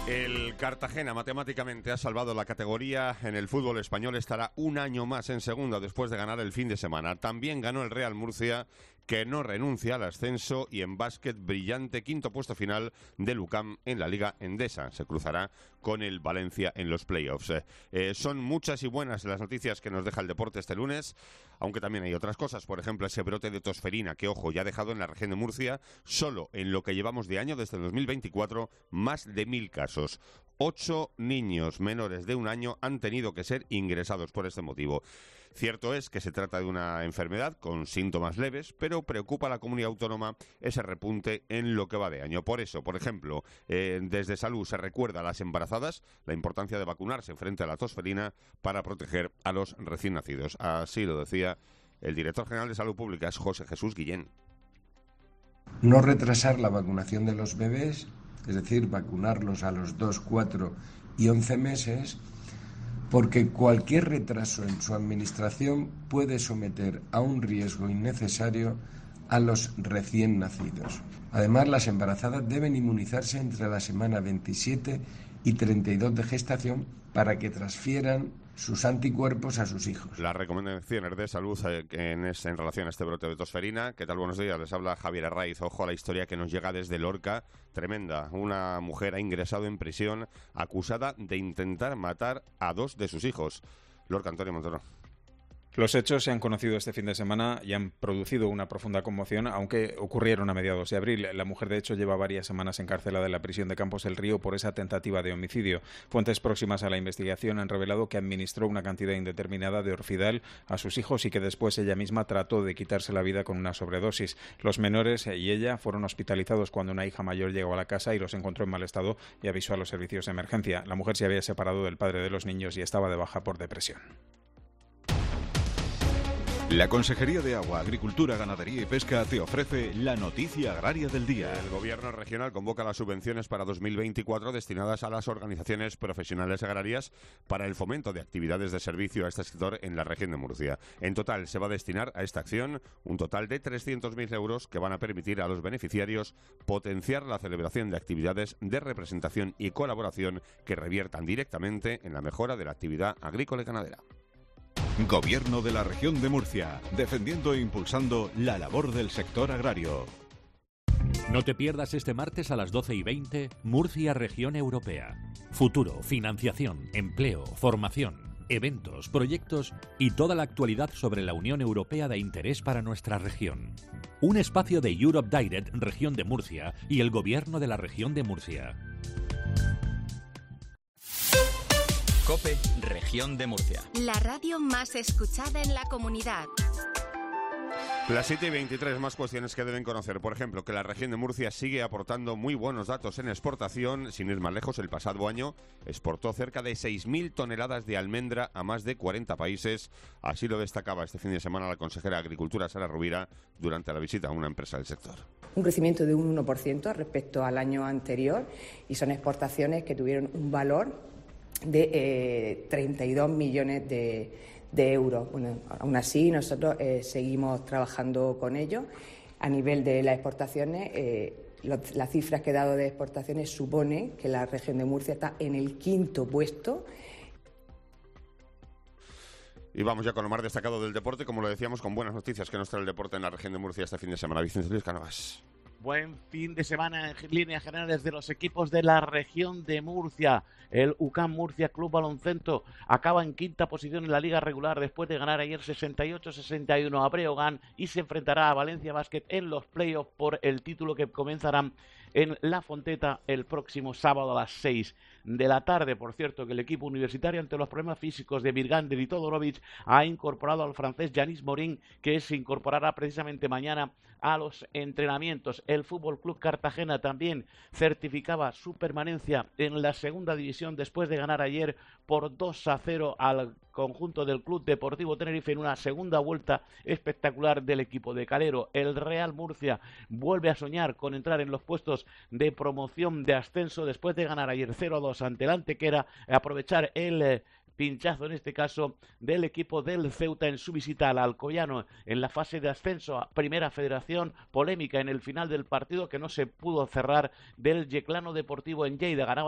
El Cartagena matemáticamente ha salvado la categoría en el fútbol español, estará un año más en segunda después de ganar el fin de semana. También ganó el Real Murcia, que no renuncia al ascenso, y en básquet brillante quinto puesto final del UCAM en la Liga Endesa. Se cruzará con el Valencia en los playoffs. Son muchas y buenas las noticias que nos deja el deporte este lunes, aunque también hay otras cosas. Por ejemplo, ese brote de tosferina que, ojo, ya ha dejado en la región de Murcia, solo en lo que llevamos de año, desde el 2024, más de 1000 casos. 8 niños menores de un año han tenido que ser ingresados por este motivo. Cierto es que se trata de una enfermedad con síntomas leves, pero preocupa a la comunidad autónoma ese repunte en lo que va de año. Por eso, por ejemplo, desde Salud se recuerda a las embarazadas la importancia de vacunarse frente a la tosferina para proteger a los recién nacidos. Así lo decía el director general de Salud Pública, es José Jesús Guillén. No retrasar la vacunación de los bebés, es decir, vacunarlos a los 2, 4 y 11 meses, porque cualquier retraso en su administración puede someter a un riesgo innecesario a los recién nacidos. Además, las embarazadas deben inmunizarse entre la semana 27 y 32 de gestación para que transfieran sus anticuerpos a sus hijos. Las recomendaciones de salud en relación a este brote de tosferina. ¿Qué tal? Buenos días. Les habla Javier Arraiz. Ojo a la historia que nos llega desde Lorca. Tremenda. Una mujer ha ingresado en prisión acusada de intentar matar a 2 de sus hijos. Lorca, Antonio Montoro. Los hechos se han conocido este fin de semana y han producido una profunda conmoción, aunque ocurrieron a mediados de abril. La mujer, de hecho, lleva varias semanas encarcelada en la prisión de Campos del Río por esa tentativa de homicidio. Fuentes próximas a la investigación han revelado que administró una cantidad indeterminada de Orfidal a sus hijos y que después ella misma trató de quitarse la vida con una sobredosis. Los menores y ella fueron hospitalizados cuando una hija mayor llegó a la casa y los encontró en mal estado y avisó a los servicios de emergencia. La mujer se había separado del padre de los niños y estaba de baja por depresión. La Consejería de Agua, Agricultura, Ganadería y Pesca te ofrece la noticia agraria del día. El Gobierno regional convoca las subvenciones para 2024 destinadas a las organizaciones profesionales agrarias para el fomento de actividades de servicio a este sector en la región de Murcia. En total se va a destinar a esta acción un total de 300.000 euros que van a permitir a los beneficiarios potenciar la celebración de actividades de representación y colaboración que reviertan directamente en la mejora de la actividad agrícola y ganadera. Gobierno de la región de Murcia, defendiendo e impulsando la labor del sector agrario. No te pierdas este martes a las 12:20 Murcia Región Europea. Futuro, financiación, empleo, formación, eventos, proyectos y toda la actualidad sobre la Unión Europea de interés para nuestra región. Un espacio de Europe Direct, Región de Murcia, y el Gobierno de la región de Murcia. COPE, Región de Murcia. La radio más escuchada en la comunidad. Las 7:23, más cuestiones que deben conocer. Por ejemplo, que la región de Murcia sigue aportando muy buenos datos en exportación. Sin ir más lejos, el pasado año exportó cerca de 6.000 toneladas de almendra a más de 40 países. Así lo destacaba este fin de semana la consejera de Agricultura, Sara Rubira, durante la visita a una empresa del sector. Un crecimiento de un 1% respecto al año anterior, y son exportaciones que tuvieron un valor de 32 millones de euros. Bueno, aún así, nosotros seguimos trabajando con ellos. A nivel de las exportaciones, las cifras que he dado de exportaciones supone que la región de Murcia está en el 5º puesto. Y vamos ya con lo más destacado del deporte, como lo decíamos, con buenas noticias que nos trae el deporte en la región de Murcia este fin de semana. Vicente Luis Cánovas. Buen fin de semana en líneas generales de los equipos de la región de Murcia. El UCAM Murcia Club Baloncesto acaba en 5ª posición en la liga regular después de ganar ayer 68-61 a Breogán y se enfrentará a Valencia Basket en los playoffs por el título que comenzarán en La Fonteta el próximo sábado a las 6 de la tarde. Por cierto, que el equipo universitario, ante los problemas físicos de Virgander y Todorovic, ha incorporado al francés Yanis Morin, que se incorporará precisamente mañana a los entrenamientos. El Fútbol Club Cartagena también certificaba su permanencia en la segunda división después de ganar ayer por 2-0 al conjunto del Club Deportivo Tenerife en una segunda vuelta espectacular del equipo de Calero. El Real Murcia vuelve a soñar con entrar en los puestos de promoción de ascenso después de ganar ayer 0-2 ante el Antequera, aprovechar el pinchazo en este caso del equipo del Ceuta en su visita al Alcoyano en la fase de ascenso a Primera Federación. Polémica en el final del partido que no se pudo cerrar del Yeclano Deportivo en Lleida. Ganaba